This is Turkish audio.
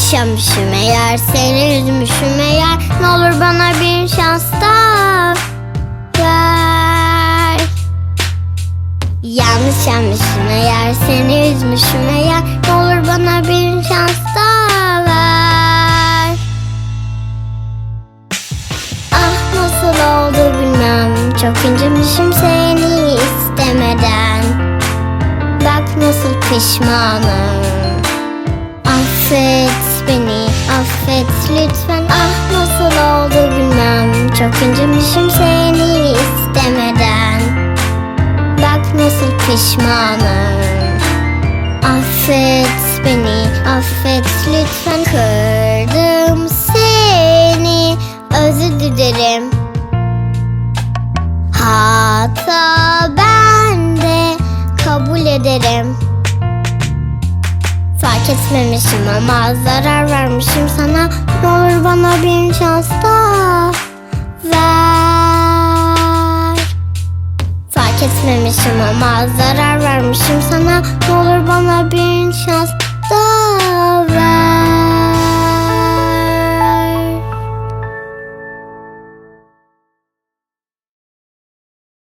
Yaşamışım eğer, seni üzmüşüm eğer, ne olur bana bir şans daha ver. Yanlış yapmışım eğer, seni üzmüşüm eğer, ne olur bana bir şans daha ver. Ah nasıl oldu bilmem, çok incitmişim seni istemeden. Bak nasıl pişmanım. Affet beni, affet lütfen. Ah nasıl oldu bilmem, çok incitmişim seni istemeden. Bak nasıl pişmanım. Affet beni, affet lütfen. Kırdım seni, özür dilerim. Hata bende, kabul ederim. Fark etmemişim ama zarar vermişim sana, ne olur bana bir şans daha ver. Fark etmemişim ama zarar vermişim sana, ne olur bana bir şans daha